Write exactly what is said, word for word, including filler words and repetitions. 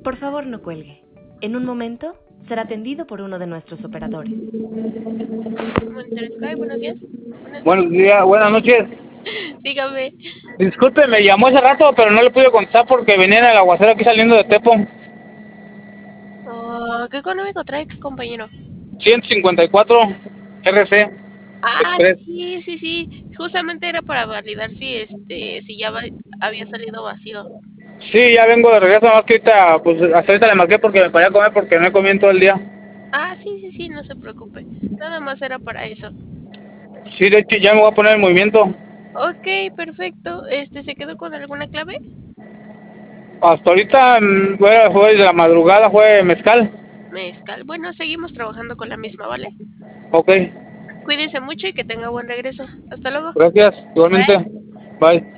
Por favor, no cuelgue. En un momento será atendido por uno de nuestros operadores. Monitor Sky, buenos días. Buenos Buenos días, buenas noches. Dígame. Disculpe, me llamó hace rato, pero no le pude contestar porque venía en el aguacero aquí saliendo de Tepo. Oh, ¿qué económico trae, compañero? ciento cincuenta y cuatro R C Ah, Express. sí, sí, sí. Justamente era para validar si este, si ya va- había salido vacío. Sí, ya vengo de regreso, más que ahorita, pues hasta ahorita le marqué porque me paré a comer porque no he comido en todo el día. Ah, sí, sí, sí, no se preocupe. Nada más era para eso. Sí, de hecho ya me voy a poner en movimiento. Ok, perfecto. Este, ¿se quedó con alguna clave? Hasta ahorita mm, fue, fue de la madrugada, fue mezcal. Mezcal. Bueno, seguimos trabajando con la misma, ¿vale? Ok, Cuídese mucho y que tenga buen regreso. Hasta luego. gracias, igualmente. Bye. Bye.